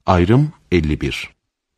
Ayrım 51.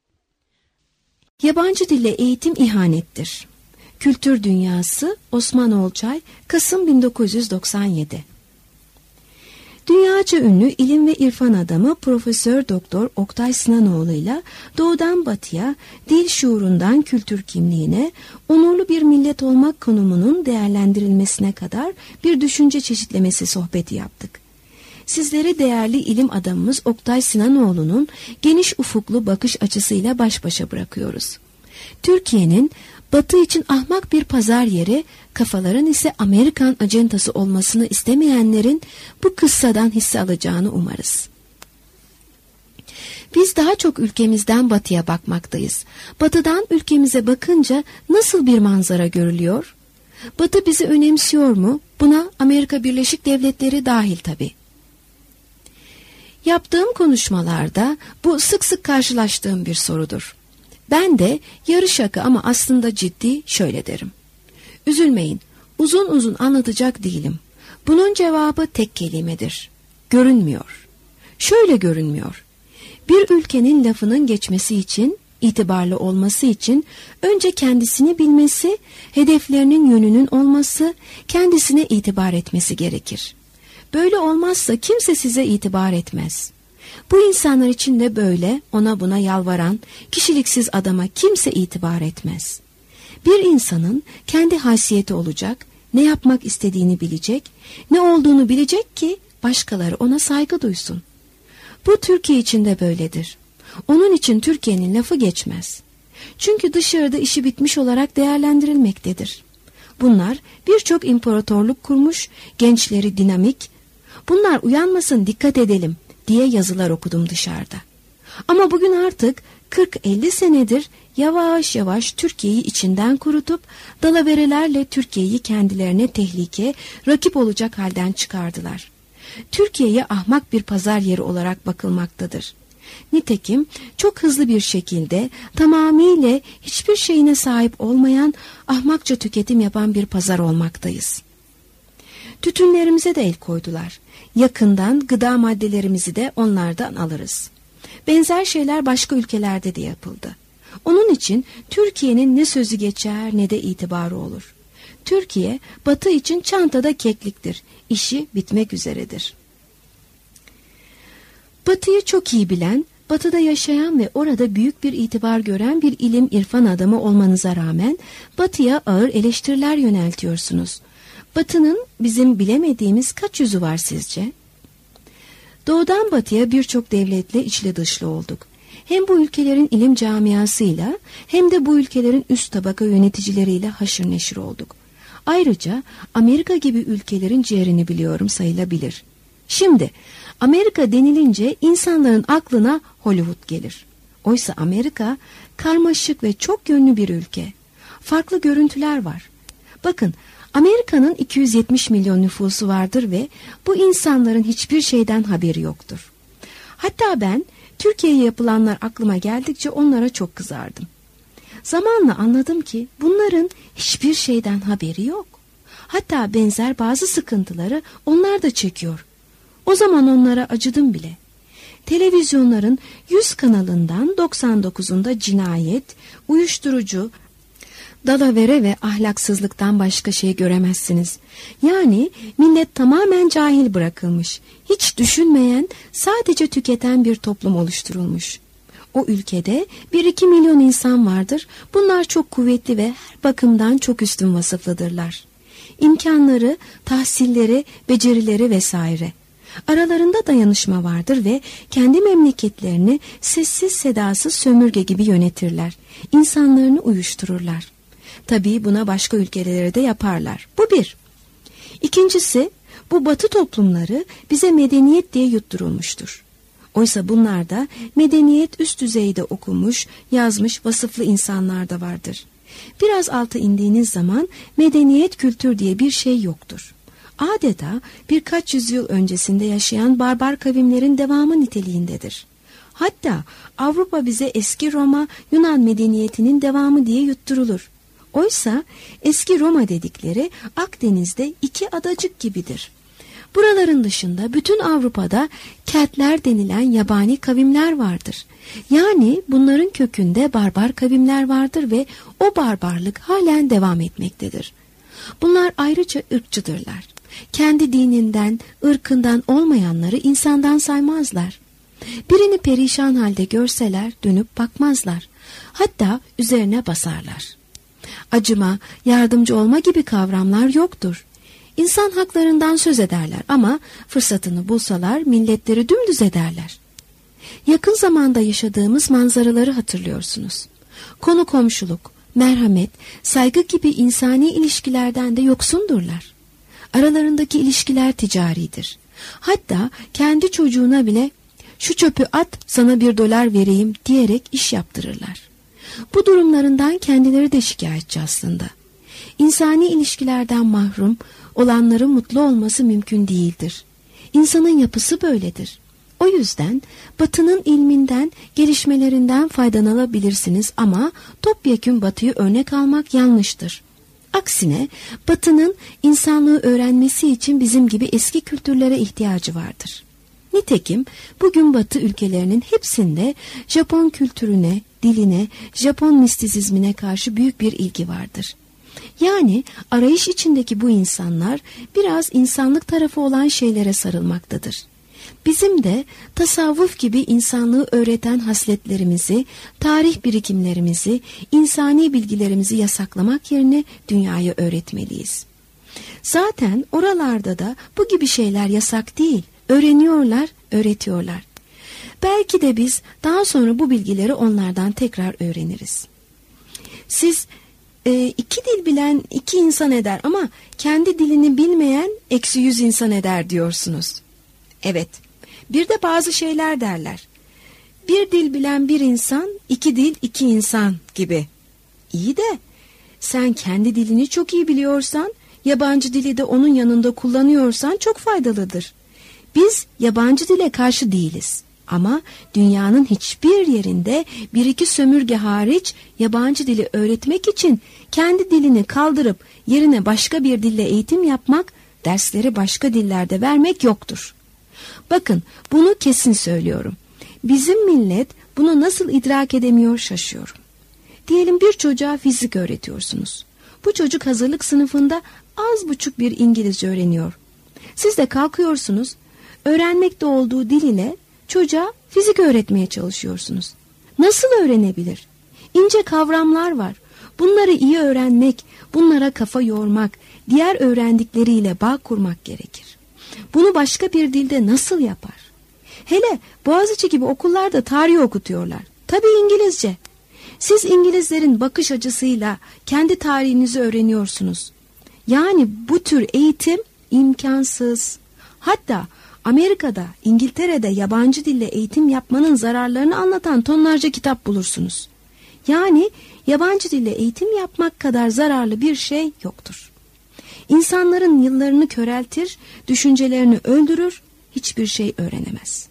Yabancı dille eğitim ihanettir. Kültür Dünyası, Osman Olcay, Kasım 1997. Dünyaca ünlü ilim ve irfan adamı Profesör Doktor Oktay Sinanoğlu'yla doğudan batıya, dil şuurundan kültür kimliğine, onurlu bir millet olmak konumunun değerlendirilmesine kadar bir düşünce çeşitlemesi sohbeti yaptık. Sizleri değerli ilim adamımız Oktay Sinanoğlu'nun geniş ufuklu bakış açısıyla baş başa bırakıyoruz. Türkiye'nin Batı için ahmak bir pazar yeri, kafaların ise Amerikan acentası olmasını istemeyenlerin bu kıssadan hisse alacağını umarız. Biz daha çok ülkemizden batıya bakmaktayız. Batıdan ülkemize bakınca nasıl bir manzara görülüyor? Batı bizi önemsiyor mu? Buna Amerika Birleşik Devletleri dahil tabii. Yaptığım konuşmalarda bu sık sık karşılaştığım bir sorudur. Ben de yarı şaka ama aslında ciddi şöyle derim. Üzülmeyin, uzun uzun anlatacak değilim. Bunun cevabı tek kelimedir. Görünmüyor. Şöyle görünmüyor. Bir ülkenin lafının geçmesi için, itibarlı olması için önce kendisini bilmesi, hedeflerinin yönünün olması, kendisine itibar etmesi gerekir. Böyle olmazsa kimse size itibar etmez. Bu insanlar için de böyle, ona buna yalvaran, kişiliksiz adama kimse itibar etmez. Bir insanın kendi haysiyeti olacak, ne yapmak istediğini bilecek, ne olduğunu bilecek ki başkaları ona saygı duysun. Bu Türkiye için de böyledir. Onun için Türkiye'nin lafı geçmez. Çünkü dışarıda işi bitmiş olarak değerlendirilmektedir. Bunlar birçok imparatorluk kurmuş, gençleri dinamik, bunlar uyanmasın dikkat edelim diye yazılar okudum dışarıda. Ama bugün artık 40-50 senedir yavaş yavaş Türkiye'yi içinden kurutup dalaverelerle Türkiye'yi kendilerine tehlike, rakip olacak halden çıkardılar. Türkiye'ye ahmak bir pazar yeri olarak bakılmaktadır. Nitekim çok hızlı bir şekilde tamamıyla hiçbir şeyine sahip olmayan, ahmakça tüketim yapan bir pazar olmaktayız. Tütünlerimize de el koydular. Yakından gıda maddelerimizi de onlardan alırız. Benzer şeyler başka ülkelerde de yapıldı. Onun için Türkiye'nin ne sözü geçer ne de itibarı olur. Türkiye, Batı için çantada kekliktir. İşi bitmek üzeredir. Batı'yı çok iyi bilen, Batı'da yaşayan ve orada büyük bir itibar gören bir ilim irfan adamı olmanıza rağmen Batı'ya ağır eleştiriler yöneltiyorsunuz. Batı'nın bizim bilemediğimiz kaç yüzü var sizce? Doğudan batıya birçok devletle içli dışlı olduk. Hem bu ülkelerin ilim camiasıyla hem de bu ülkelerin üst tabaka yöneticileriyle haşır neşir olduk. Ayrıca Amerika gibi ülkelerin ciğerini biliyorum sayılabilir. Şimdi Amerika denilince insanların aklına Hollywood gelir. Oysa Amerika karmaşık ve çok yönlü bir ülke. Farklı görüntüler var. Bakın, Amerika'nın 270 milyon nüfusu vardır ve bu insanların hiçbir şeyden haberi yoktur. Hatta ben Türkiye'ye yapılanlar aklıma geldikçe onlara çok kızardım. Zamanla anladım ki bunların hiçbir şeyden haberi yok. Hatta benzer bazı sıkıntıları onlar da çekiyor. O zaman onlara acıdım bile. Televizyonların 100 kanalından 99'unda cinayet, uyuşturucu, dalavere ve ahlaksızlıktan başka şey göremezsiniz. Yani millet tamamen cahil bırakılmış, hiç düşünmeyen, sadece tüketen bir toplum oluşturulmuş. O ülkede 1-2 milyon insan vardır. Bunlar çok kuvvetli ve her bakımdan çok üstün vasıflıdırlar. İmkanları, tahsilleri, becerileri vesaire. Aralarında dayanışma vardır ve kendi memleketlerini sessiz sedasız sömürge gibi yönetirler. İnsanlarını uyuştururlar. Tabii buna başka ülkeleri de yaparlar. Bu bir. İkincisi, bu batı toplumları bize medeniyet diye yutturulmuştur. Oysa bunlarda medeniyet üst düzeyde okumuş, yazmış, vasıflı insanlar da vardır. Biraz alta indiğiniz zaman medeniyet, kültür diye bir şey yoktur. Adeta birkaç yüzyıl öncesinde yaşayan barbar kavimlerin devamı niteliğindedir. Hatta Avrupa bize eski Roma, Yunan medeniyetinin devamı diye yutturulur. Oysa eski Roma dedikleri Akdeniz'de 2 adacık gibidir. Buraların dışında bütün Avrupa'da Keltler denilen yabani kavimler vardır. Yani bunların kökünde barbar kavimler vardır ve o barbarlık halen devam etmektedir. Bunlar ayrıca ırkçıdırlar. Kendi dininden, ırkından olmayanları insandan saymazlar. Birini perişan halde görseler dönüp bakmazlar. Hatta üzerine basarlar. Acıma, yardımcı olma gibi kavramlar yoktur. İnsan haklarından söz ederler ama fırsatını bulsalar milletleri dümdüz ederler. Yakın zamanda yaşadığımız manzaraları hatırlıyorsunuz. Konu komşuluk, merhamet, saygı gibi insani ilişkilerden de yoksundurlar. Aralarındaki ilişkiler ticaridir. Hatta kendi çocuğuna bile şu çöpü at sana $1 vereyim diyerek iş yaptırırlar. Bu durumlarından kendileri de şikayetçi aslında. İnsani ilişkilerden mahrum olanların mutlu olması mümkün değildir. İnsanın yapısı böyledir. O yüzden Batı'nın ilminden, gelişmelerinden faydalanabilirsiniz ama topyekün Batı'yı örnek almak yanlıştır. Aksine Batı'nın insanlığı öğrenmesi için bizim gibi eski kültürlere ihtiyacı vardır. Nitekim bugün Batı ülkelerinin hepsinde Japon kültürüne, diline, Japon mistisizmine karşı büyük bir ilgi vardır. Yani arayış içindeki bu insanlar biraz insanlık tarafı olan şeylere sarılmaktadır. Bizim de tasavvuf gibi insanlığı öğreten hasletlerimizi, tarih birikimlerimizi, insani bilgilerimizi yasaklamak yerine dünyayı öğretmeliyiz. Zaten oralarda da bu gibi şeyler yasak değil, öğreniyorlar, öğretiyorlar. Belki de biz daha sonra bu bilgileri onlardan tekrar öğreniriz. Siz 2 dil bilen 2 insan eder ama kendi dilini bilmeyen -100 insan eder diyorsunuz. Evet, bir de bazı şeyler derler. Bir dil bilen bir insan, 2 dil 2 insan gibi. İyi de sen kendi dilini çok iyi biliyorsan, yabancı dili de onun yanında kullanıyorsan çok faydalıdır. Biz yabancı dile karşı değiliz. Ama dünyanın hiçbir yerinde 1-2 sömürge hariç yabancı dili öğretmek için kendi dilini kaldırıp yerine başka bir dille eğitim yapmak, dersleri başka dillerde vermek yoktur. Bakın, bunu kesin söylüyorum. Bizim millet bunu nasıl idrak edemiyor şaşıyorum. Diyelim bir çocuğa fizik öğretiyorsunuz. Bu çocuk hazırlık sınıfında az buçuk bir İngilizce öğreniyor. Siz de kalkıyorsunuz, öğrenmekte olduğu dil ile çocuğa fizik öğretmeye çalışıyorsunuz. Nasıl öğrenebilir? İnce kavramlar var. Bunları iyi öğrenmek, bunlara kafa yormak, diğer öğrendikleriyle bağ kurmak gerekir. Bunu başka bir dilde nasıl yapar? Hele Boğaziçi gibi okullarda tarih okutuyorlar. Tabii İngilizce. Siz İngilizlerin bakış açısıyla kendi tarihinizi öğreniyorsunuz. Yani bu tür eğitim imkansız. Hatta Amerika'da, İngiltere'de yabancı dille eğitim yapmanın zararlarını anlatan tonlarca kitap bulursunuz. Yani yabancı dille eğitim yapmak kadar zararlı bir şey yoktur. İnsanların yıllarını köreltir, düşüncelerini öldürür, hiçbir şey öğrenemez.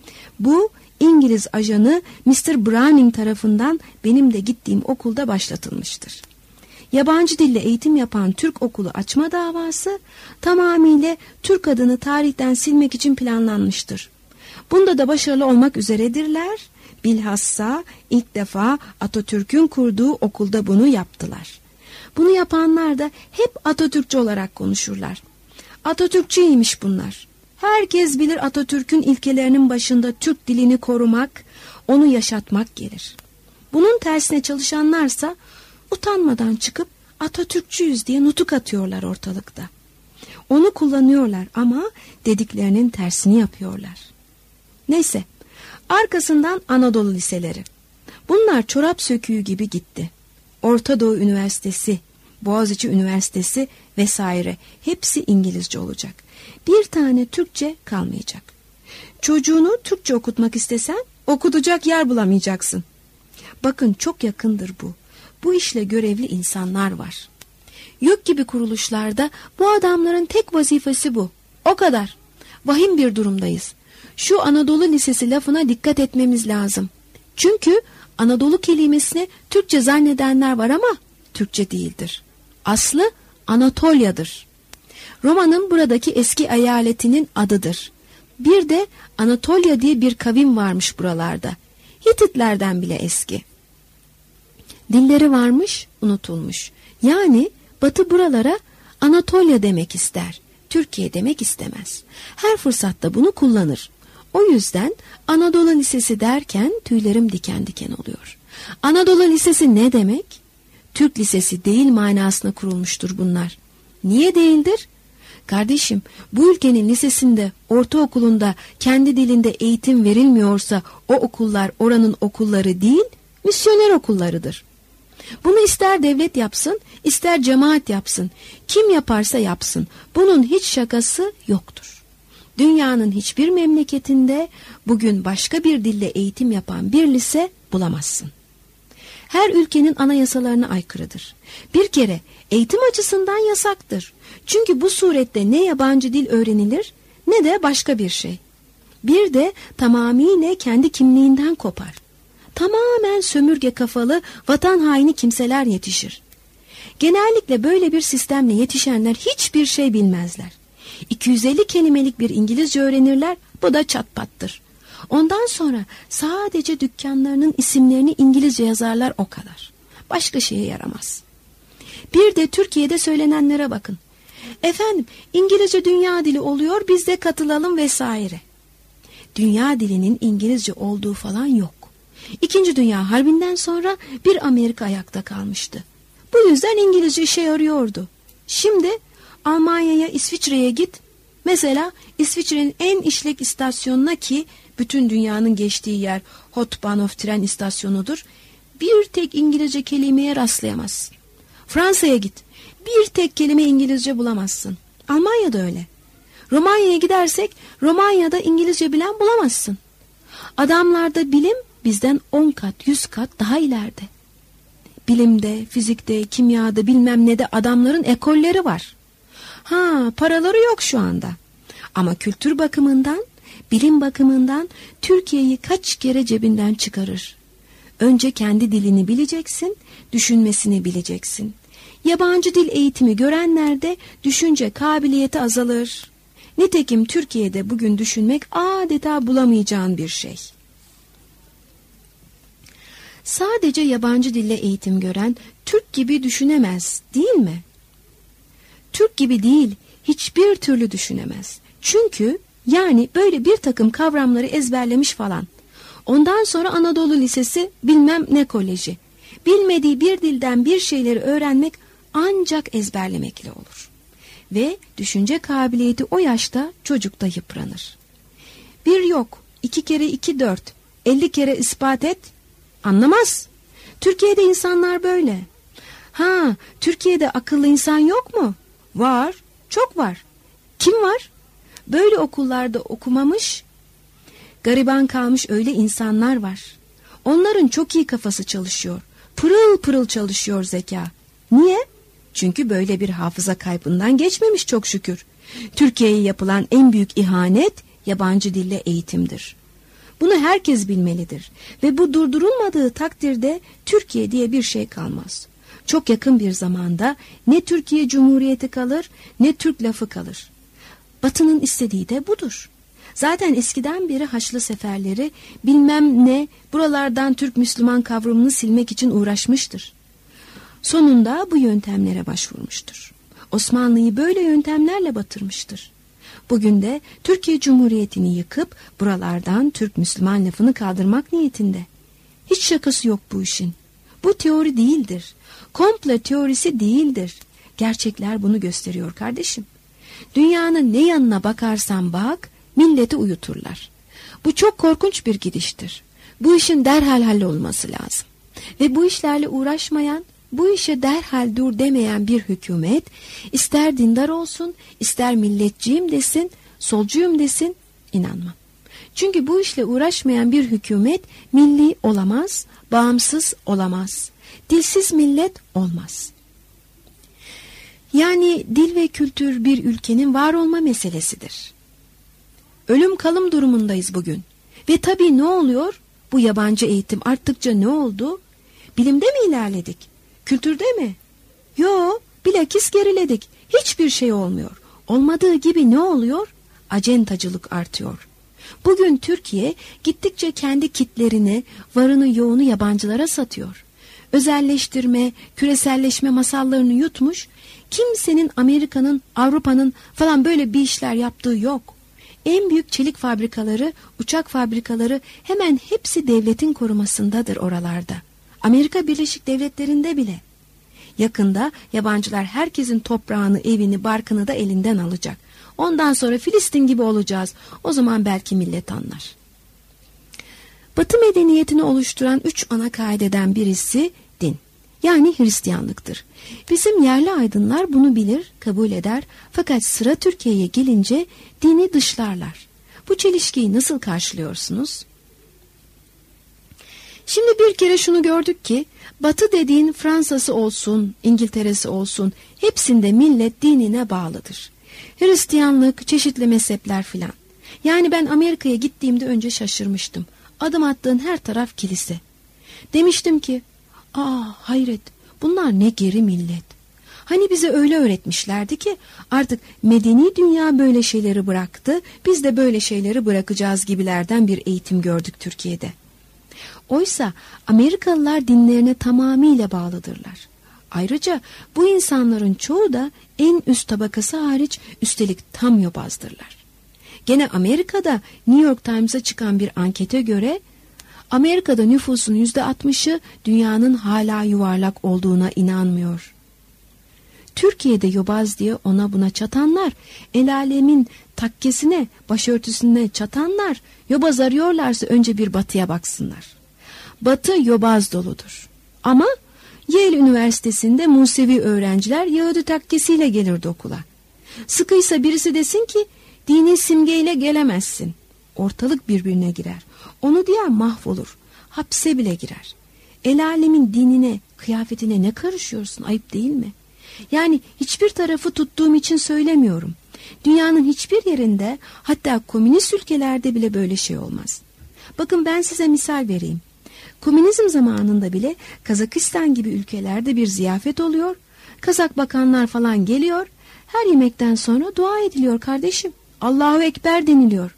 Bu İngiliz ajanı Mr. Browning tarafından benim de gittiğim okulda başlatılmıştır. Yabancı dille eğitim yapan Türk okulu açma davası tamamıyla Türk adını tarihten silmek için planlanmıştır. Bunda da başarılı olmak üzeredirler. Bilhassa ilk defa Atatürk'ün kurduğu okulda bunu yaptılar. Bunu yapanlar da hep Atatürkçü olarak konuşurlar. Atatürkçüymiş bunlar. Herkes bilir Atatürk'ün ilkelerinin başında Türk dilini korumak, onu yaşatmak gelir. Bunun tersine çalışanlarsa utanmadan çıkıp Atatürkçüyüz diye nutuk atıyorlar ortalıkta. Onu kullanıyorlar ama dediklerinin tersini yapıyorlar. Neyse, arkasından Anadolu liseleri. Bunlar çorap söküğü gibi gitti. Orta Doğu Üniversitesi, Boğaziçi Üniversitesi vesaire hepsi İngilizce olacak. Bir tane Türkçe kalmayacak. Çocuğunu Türkçe okutmak istesen okutacak yer bulamayacaksın. Bakın çok yakındır bu. Bu işle görevli insanlar var. YÖK gibi kuruluşlarda bu adamların tek vazifesi bu. O kadar. Vahim bir durumdayız. Şu Anadolu Lisesi lafına dikkat etmemiz lazım. Çünkü Anadolu kelimesini Türkçe zannedenler var ama Türkçe değildir. Aslı Anatolia'dır. Roma'nın buradaki eski eyaletinin adıdır. Bir de Anatolia diye bir kavim varmış buralarda. Hititlerden bile eski. Dilleri varmış, unutulmuş. Yani Batı buralara Anatolia demek ister, Türkiye demek istemez. Her fırsatta bunu kullanır. O yüzden Anadolu Lisesi derken tüylerim diken diken oluyor. Anadolu Lisesi ne demek? Türk Lisesi değil manasına kurulmuştur bunlar. Niye değildir? Kardeşim, bu ülkenin lisesinde, ortaokulunda kendi dilinde eğitim verilmiyorsa o okullar oranın okulları değil, misyoner okullarıdır. Bunu ister devlet yapsın, ister cemaat yapsın. Kim yaparsa yapsın. Bunun hiç şakası yoktur. Dünyanın hiçbir memleketinde bugün başka bir dille eğitim yapan bir lise bulamazsın. Her ülkenin anayasalarına aykırıdır. Bir kere eğitim açısından yasaktır. Çünkü bu surette ne yabancı dil öğrenilir ne de başka bir şey. Bir de tamamıyla kendi kimliğinden kopar. Tamamen sömürge kafalı, vatan haini kimseler yetişir. Genellikle böyle bir sistemle yetişenler hiçbir şey bilmezler. 250 kelimelik bir İngilizce öğrenirler, bu da çatpattır. Ondan sonra sadece dükkanlarının isimlerini İngilizce yazarlar, o kadar. Başka şeye yaramaz. Bir de Türkiye'de söylenenlere bakın. Efendim, İngilizce dünya dili oluyor, biz de katılalım vesaire. Dünya dilinin İngilizce olduğu falan yok. İkinci Dünya Harbi'nden sonra bir Amerika ayakta kalmıştı. Bu yüzden İngilizce işe yarıyordu. Şimdi Almanya'ya, İsviçre'ye git. Mesela İsviçre'nin en işlek istasyonuna, ki bütün dünyanın geçtiği yer Hauptbahnhof tren istasyonudur, bir tek İngilizce kelimeye rastlayamazsın. Fransa'ya git. Bir tek kelime İngilizce bulamazsın. Almanya'da öyle. Romanya'ya gidersek Romanya'da İngilizce bilen bulamazsın. Adamlarda bilim bizden 10 kat, 100 kat daha ileride. Bilimde, fizikte, kimyada, bilmem ne de adamların ekolleri var. Paraları yok şu anda. Ama kültür bakımından, bilim bakımından Türkiye'yi kaç kere cebinden çıkarır. Önce kendi dilini bileceksin, düşünmesini bileceksin. Yabancı dil eğitimi görenlerde düşünce kabiliyeti azalır. Nitekim Türkiye'de bugün düşünmek adeta bulamayacağın bir şey. Sadece yabancı dille eğitim gören Türk gibi düşünemez, değil mi? Türk gibi değil, hiçbir türlü düşünemez. Çünkü yani böyle bir takım kavramları ezberlemiş falan. Ondan sonra Anadolu Lisesi bilmem ne koleji. Bilmediği bir dilden bir şeyleri öğrenmek ancak ezberlemekle olur. Ve düşünce kabiliyeti o yaşta çocukta yıpranır. 1 yok, 2 kere 2 4, 50 kere ispat et, anlamaz. Türkiye'de insanlar böyle. Türkiye'de akıllı insan yok mu? Var, çok var. Kim var? Böyle okullarda okumamış, gariban kalmış öyle insanlar var. Onların çok iyi kafası çalışıyor. Pırıl pırıl çalışıyor zeka. Niye? Çünkü böyle bir hafıza kaybından geçmemiş çok şükür. Türkiye'ye yapılan en büyük ihanet yabancı dille eğitimdir. Bunu herkes bilmelidir ve bu durdurulmadığı takdirde Türkiye diye bir şey kalmaz. Çok yakın bir zamanda ne Türkiye Cumhuriyeti kalır ne Türk lafı kalır. Batı'nın istediği de budur. Zaten eskiden beri Haçlı seferleri bilmem ne buralardan Türk Müslüman kavramını silmek için uğraşmıştır. Sonunda bu yöntemlere başvurmuştur. Osmanlı'yı böyle yöntemlerle batırmıştır. Bugün de Türkiye Cumhuriyeti'ni yıkıp buralardan Türk Müslüman lafını kaldırmak niyetinde. Hiç şakası yok bu işin. Bu teori değildir. Komple teorisi değildir. Gerçekler bunu gösteriyor kardeşim. Dünyanın ne yanına bakarsan bak, milleti uyuturlar. Bu çok korkunç bir gidiştir. Bu işin derhal hallolması lazım. Ve bu işlerle uğraşmayan, bu işe derhal dur demeyen bir hükümet, ister dindar olsun, ister milletçiyim desin, solcuyum desin, inanmam. Çünkü bu işle uğraşmayan bir hükümet milli olamaz, bağımsız olamaz. Dilsiz millet olmaz. Yani dil ve kültür bir ülkenin var olma meselesidir. Ölüm kalım durumundayız bugün. Ve tabii ne oluyor? Bu yabancı eğitim arttıkça ne oldu? Bilimde mi ilerledik? Kültürde mi? Yo, bilakis geriledik. Hiçbir şey olmuyor. Olmadığı gibi ne oluyor? Acentacılık artıyor. Bugün Türkiye gittikçe kendi kitlerini, varını yoğunu yabancılara satıyor. Özelleştirme, küreselleşme masallarını yutmuş, kimsenin Amerika'nın, Avrupa'nın falan böyle bir işler yaptığı yok. En büyük çelik fabrikaları, uçak fabrikaları hemen hepsi devletin korumasındadır oralarda. Amerika Birleşik Devletleri'nde bile. Yakında yabancılar herkesin toprağını, evini, barkını da elinden alacak. Ondan sonra Filistin gibi olacağız. O zaman belki millet anlar. Batı medeniyetini oluşturan 3 ana kaideden birisi din. Yani Hristiyanlıktır. Bizim yerli aydınlar bunu bilir, kabul eder. Fakat sıra Türkiye'ye gelince dini dışlarlar. Bu çelişkiyi nasıl karşılıyorsunuz? Şimdi bir kere şunu gördük ki, Batı dediğin Fransa'sı olsun, İngiltere'si olsun, hepsinde millet dinine bağlıdır. Hristiyanlık, çeşitli mezhepler filan. Yani ben Amerika'ya gittiğimde önce şaşırmıştım. Adım attığın her taraf kilise. Demiştim ki, hayret, bunlar ne geri millet. Hani bize öyle öğretmişlerdi ki artık medeni dünya böyle şeyleri bıraktı, biz de böyle şeyleri bırakacağız gibilerden bir eğitim gördük Türkiye'de. Oysa Amerikalılar dinlerine tamamıyla bağlıdırlar. Ayrıca bu insanların çoğu da en üst tabakası hariç üstelik tam yobazdırlar. Gene Amerika'da New York Times'a çıkan bir ankete göre Amerika'da nüfusun %60'ı dünyanın hala yuvarlak olduğuna inanmıyor. Türkiye'de yobaz diye ona buna çatanlar, el alemin takkesine, başörtüsüne çatanlar, yobaz arıyorlarsa önce bir batıya baksınlar. Batı yobaz doludur. Ama Yale Üniversitesi'nde Musevi öğrenciler Yahudi takkesiyle gelirdi okula. Sıkıysa birisi desin ki dini simgeyle gelemezsin. Ortalık birbirine girer. Onu diyen mahvolur. Hapse bile girer. El alemin dinine, kıyafetine ne karışıyorsun? Ayıp değil mi? Yani hiçbir tarafı tuttuğum için söylemiyorum. Dünyanın hiçbir yerinde, hatta komünist ülkelerde bile böyle şey olmaz. Bakın ben size misal vereyim. Komünizm zamanında bile Kazakistan gibi ülkelerde bir ziyafet oluyor. Kazak bakanlar falan geliyor. Her yemekten sonra dua ediliyor kardeşim. Allahu Ekber deniliyor.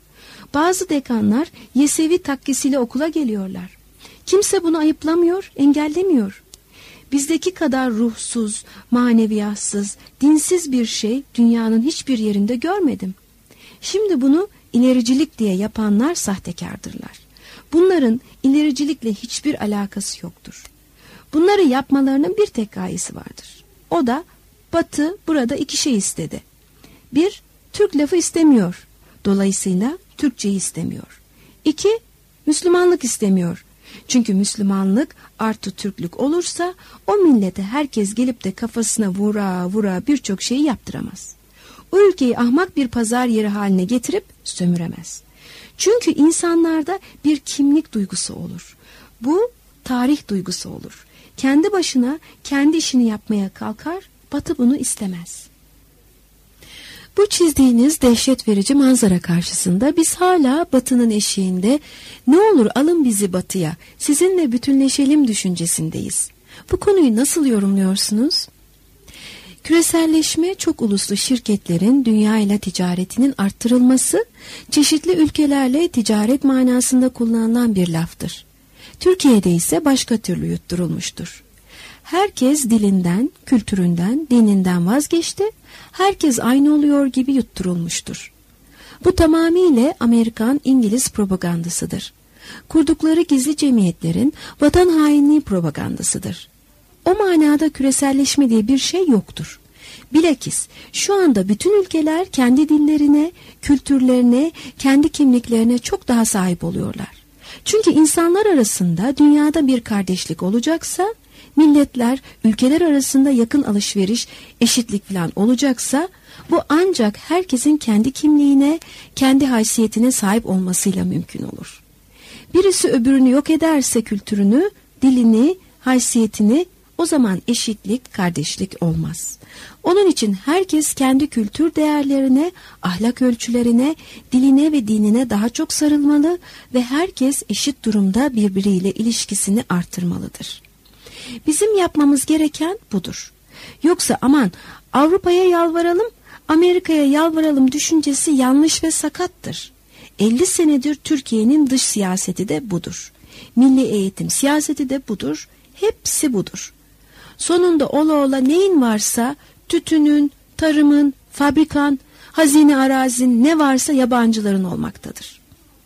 Bazı dekanlar Yesevi takkesiyle okula geliyorlar. Kimse bunu ayıplamıyor, engellemiyor. Bizdeki kadar ruhsuz, maneviyatsız, dinsiz bir şey dünyanın hiçbir yerinde görmedim. Şimdi bunu ilericilik diye yapanlar sahtekardırlar. Bunların ilericilikle hiçbir alakası yoktur. Bunları yapmalarının bir tek gayesi vardır. O da Batı burada 2 şey istedi. 1, Türk lafı istemiyor. Dolayısıyla Türkçeyi istemiyor. 2, Müslümanlık istemiyor. Çünkü Müslümanlık artı Türklük olursa o millete herkes gelip de kafasına vura vura birçok şeyi yaptıramaz. O ülkeyi ahmak bir pazar yeri haline getirip sömüremez. Çünkü insanlarda bir kimlik duygusu olur. Bu tarih duygusu olur. Kendi başına kendi işini yapmaya kalkar, Batı bunu istemez. Bu çizdiğiniz dehşet verici manzara karşısında biz hala Batı'nın eşiğinde ne olur alın bizi Batı'ya, sizinle bütünleşelim düşüncesindeyiz. Bu konuyu nasıl yorumluyorsunuz? Küreselleşme çok uluslu şirketlerin dünyayla ticaretinin arttırılması, çeşitli ülkelerle ticaret manasında kullanılan bir laftır. Türkiye'de ise başka türlü yutturulmuştur. Herkes dilinden, kültüründen, dininden vazgeçti, herkes aynı oluyor gibi yutturulmuştur. Bu tamamıyla Amerikan, İngiliz propagandasıdır. Kurdukları gizli cemiyetlerin vatan hainliği propagandasıdır. O manada küreselleşme diye bir şey yoktur. Bilakis şu anda bütün ülkeler kendi dillerine, kültürlerine, kendi kimliklerine çok daha sahip oluyorlar. Çünkü insanlar arasında dünyada bir kardeşlik olacaksa, milletler, ülkeler arasında yakın alışveriş, eşitlik falan olacaksa, bu ancak herkesin kendi kimliğine, kendi haysiyetine sahip olmasıyla mümkün olur. Birisi öbürünü yok ederse kültürünü, dilini, haysiyetini, o zaman eşitlik, kardeşlik olmaz. Onun için herkes kendi kültür değerlerine, ahlak ölçülerine, diline ve dinine daha çok sarılmalı ve herkes eşit durumda birbiriyle ilişkisini artırmalıdır. Bizim yapmamız gereken budur. Yoksa aman Avrupa'ya yalvaralım, Amerika'ya yalvaralım düşüncesi yanlış ve sakattır. 50 senedir Türkiye'nin dış siyaseti de budur. Milli eğitim siyaseti de budur. Hepsi budur. Sonunda ola ola neyin varsa tütünün, tarımın, fabrikan, hazine arazin ne varsa yabancıların olmaktadır.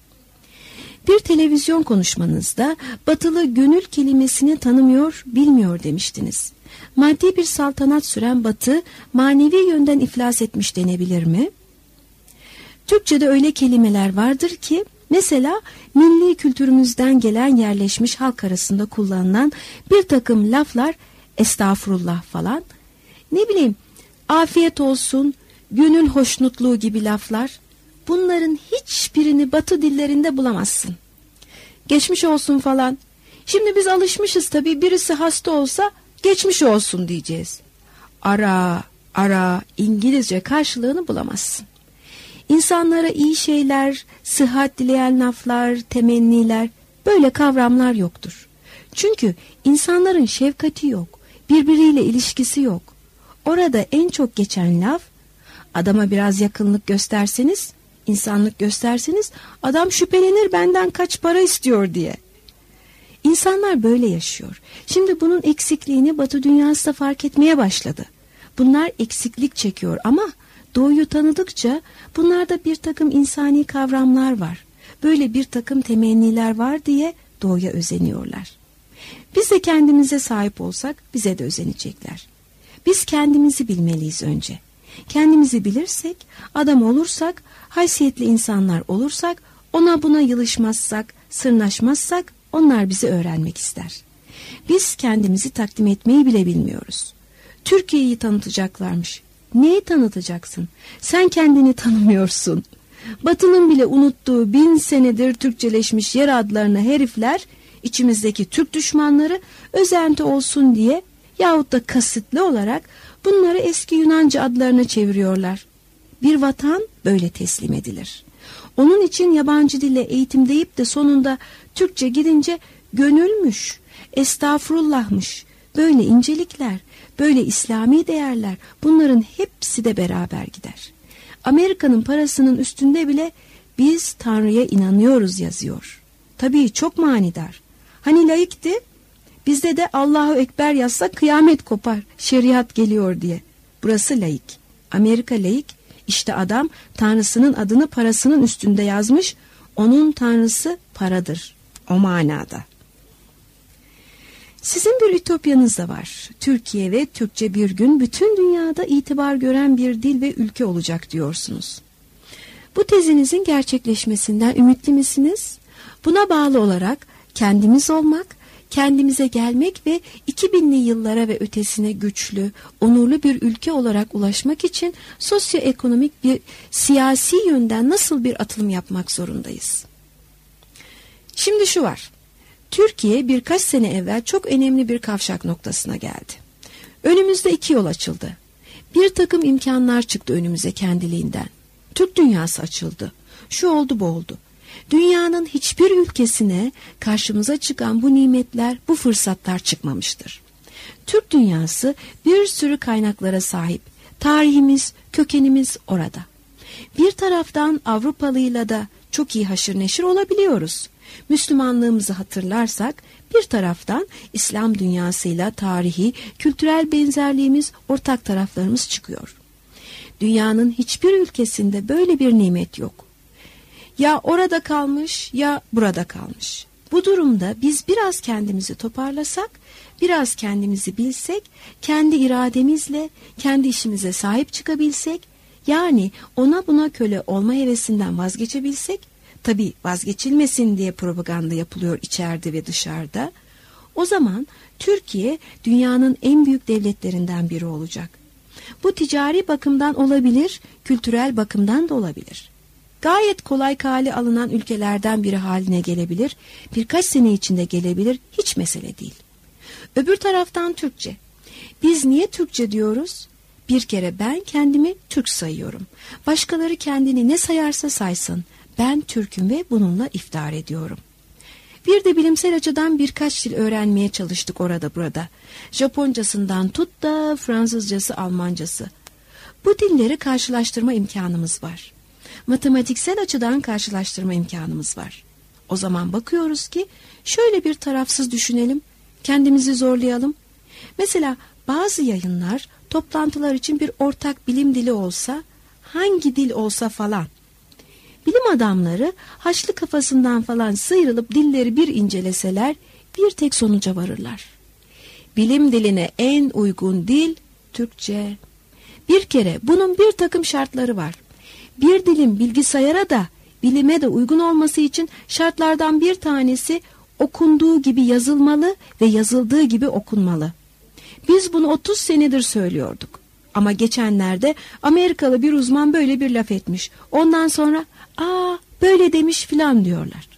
Bir televizyon konuşmanızda batılı gönül kelimesini tanımıyor, bilmiyor demiştiniz. Maddi bir saltanat süren Batı manevi yönden iflas etmiş denebilir mi? Türkçe'de öyle kelimeler vardır ki mesela milli kültürümüzden gelen yerleşmiş halk arasında kullanılan bir takım laflar, estağfurullah falan, ne bileyim afiyet olsun, gönül hoşnutluğu gibi laflar, bunların hiçbirini Batı dillerinde bulamazsın. Geçmiş olsun falan. Şimdi biz alışmışız tabii, birisi hasta olsa geçmiş olsun diyeceğiz. Ara İngilizce karşılığını bulamazsın. İnsanlara iyi şeyler, sıhhat dileyen laflar, temenniler, böyle kavramlar yoktur. Çünkü insanların şefkati yok, birbiriyle ilişkisi yok. Orada en çok geçen laf, adama biraz yakınlık gösterseniz, insanlık gösterseniz, adam şüphelenir benden kaç para istiyor diye. İnsanlar böyle yaşıyor. Şimdi bunun eksikliğini Batı dünyası da fark etmeye başladı. Bunlar eksiklik çekiyor ama Doğu'yu tanıdıkça bunlarda bir takım insani kavramlar var. Böyle bir takım temenniler var diye Doğu'ya özeniyorlar. Biz de kendimize sahip olsak bize de özenecekler. Biz kendimizi bilmeliyiz önce. Kendimizi bilirsek, adam olursak, haysiyetli insanlar olursak, ona buna yılışmazsak, sırnaşmazsak onlar bizi öğrenmek ister. Biz kendimizi takdim etmeyi bile bilmiyoruz. Türkiye'yi tanıtacaklarmış. Neyi tanıtacaksın? Sen kendini tanımıyorsun. Batı'nın bile unuttuğu 1000 senedir Türkçeleşmiş yer adlarına herifler, içimizdeki Türk düşmanları özenti olsun diye yahut da kasıtlı olarak bunları eski Yunanca adlarına çeviriyorlar. Bir vatan böyle teslim edilir. Onun için yabancı dille eğitim deyip de sonunda Türkçe gidince gönülmüş, estağfurullahmış, böyle incelikler, böyle İslami değerler, bunların hepsi de beraber gider. Amerika'nın parasının üstünde bile biz Tanrı'ya inanıyoruz yazıyor. Tabii çok manidar. Hani laikti? Bizde de Allahu Ekber yazsa kıyamet kopar, şeriat geliyor diye. Burası laik. Amerika laik. İşte adam Tanrısının adını parasının üstünde yazmış. Onun Tanrısı paradır. O manada. Sizin bir ütopyanız da var. Türkiye ve Türkçe bir gün bütün dünyada itibar gören bir dil ve ülke olacak diyorsunuz. Bu tezinizin gerçekleşmesinden ümitli misiniz? Buna bağlı olarak kendimiz olmak, kendimize gelmek ve 2000'li yıllara ve ötesine güçlü, onurlu bir ülke olarak ulaşmak için sosyoekonomik bir siyasi yönden nasıl bir atılım yapmak zorundayız? Şimdi şu var. Türkiye birkaç sene evvel çok önemli bir kavşak noktasına geldi. Önümüzde 2 yol açıldı. Bir takım imkanlar çıktı önümüze kendiliğinden. Türk dünyası açıldı. Şu oldu bu oldu. Dünyanın hiçbir ülkesine karşımıza çıkan bu nimetler, bu fırsatlar çıkmamıştır. Türk dünyası bir sürü kaynaklara sahip. Tarihimiz, kökenimiz orada. Bir taraftan Avrupalıyla da çok iyi haşır neşir olabiliyoruz. Müslümanlığımızı hatırlarsak bir taraftan İslam dünyasıyla tarihi, kültürel benzerliğimiz, ortak taraflarımız çıkıyor. Dünyanın hiçbir ülkesinde böyle bir nimet yok. Ya orada kalmış ya burada kalmış. Bu durumda biz biraz kendimizi toparlasak, biraz kendimizi bilsek, kendi irademizle kendi işimize sahip çıkabilsek, yani ona buna köle olma hevesinden vazgeçebilsek, tabii vazgeçilmesin diye propaganda yapılıyor içeride ve dışarıda, o zaman Türkiye dünyanın en büyük devletlerinden biri olacak. Bu ticari bakımdan olabilir, kültürel bakımdan da olabilir. Gayet kolay kale alınan ülkelerden biri haline gelebilir, birkaç sene içinde gelebilir, hiç mesele değil. Öbür taraftan Türkçe. Biz niye Türkçe diyoruz? Bir kere ben kendimi Türk sayıyorum. Başkaları kendini ne sayarsa saysın. Ben Türk'üm ve bununla iftihar ediyorum. Bir de bilimsel açıdan birkaç dil öğrenmeye çalıştık orada burada. Japoncasından tut da Fransızcası, Almancası. Bu dilleri karşılaştırma imkanımız var. Matematiksel açıdan karşılaştırma imkanımız var. O zaman bakıyoruz ki şöyle bir tarafsız düşünelim, kendimizi zorlayalım. Mesela bazı yayınlar, toplantılar için bir ortak bilim dili olsa, hangi dil olsa falan. Bilim adamları haçlı kafasından falan sıyrılıp dilleri bir inceleseler bir tek sonuca varırlar. Bilim diline en uygun dil Türkçe. Bir kere bunun bir takım şartları var. Bir dilin bilgisayara da bilime de uygun olması için şartlardan bir tanesi okunduğu gibi yazılmalı ve yazıldığı gibi okunmalı. Biz bunu 30 senedir söylüyorduk. Ama geçenlerde Amerikalı bir uzman böyle bir laf etmiş. Ondan sonra böyle demiş filan diyorlar.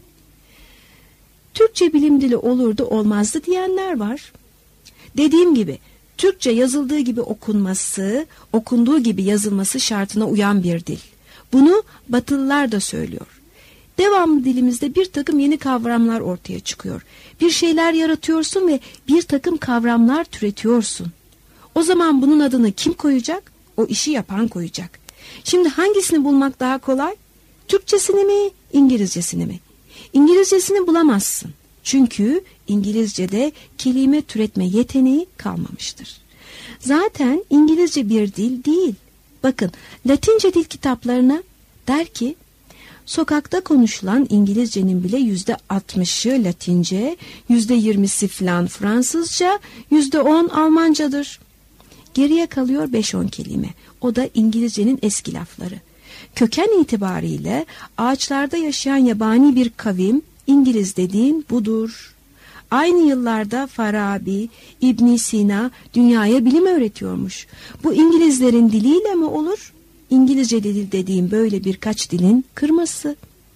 Türkçe bilim dili olurdu olmazdı diyenler var. Dediğim gibi Türkçe yazıldığı gibi okunması, okunduğu gibi yazılması şartına uyan bir dil. Bunu Batılılar da söylüyor. Devamlı dilimizde bir takım yeni kavramlar ortaya çıkıyor. Bir şeyler yaratıyorsun ve bir takım kavramlar türetiyorsun. O zaman bunun adını kim koyacak? O işi yapan koyacak. Şimdi hangisini bulmak daha kolay? Türkçesini mi, İngilizcesini mi? İngilizcesini bulamazsın. Çünkü İngilizce'de kelime türetme yeteneği kalmamıştır. Zaten İngilizce bir dil değil. Bakın Latince dil kitaplarına der ki, sokakta konuşulan İngilizcenin bile %60'ı Latince, %20'si falan Fransızca, %10 Almancadır. Geriye kalıyor 5-10 kelime. O da İngilizcenin eski lafları. Köken itibariyle ağaçlarda yaşayan yabani bir kavim, İngiliz dediğin budur. Aynı yıllarda Farabi, İbn Sina dünyaya bilim öğretiyormuş. Bu İngilizlerin diliyle mi olur? İngilizce dil dediğim böyle birkaç dilin kırması.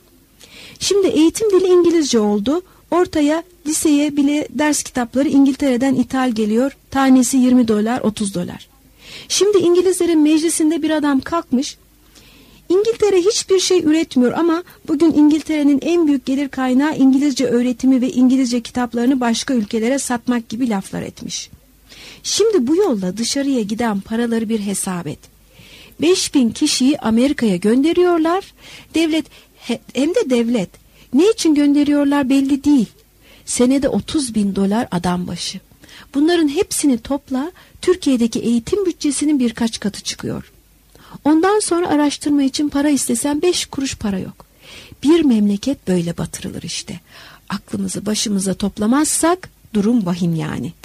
Şimdi eğitim dili İngilizce oldu. Ortaya liseye bile ders kitapları İngiltere'den ithal geliyor. Tanesi $20, $30. Şimdi İngilizlerin meclisinde bir adam kalkmış. İngiltere hiçbir şey üretmiyor ama bugün İngiltere'nin en büyük gelir kaynağı İngilizce öğretimi ve İngilizce kitaplarını başka ülkelere satmak gibi laflar etmiş. Şimdi bu yolla dışarıya giden paraları bir hesap et. 5000 kişiyi Amerika'ya gönderiyorlar. Devlet, hem de devlet. Ne için gönderiyorlar belli değil. Senede $30.000 adam başı. Bunların hepsini topla, Türkiye'deki eğitim bütçesinin birkaç katı çıkıyor. Ondan sonra araştırma için para istesen 5 kuruş para yok. Bir memleket böyle batırılır işte. Aklımızı başımıza toplamazsak durum vahim yani.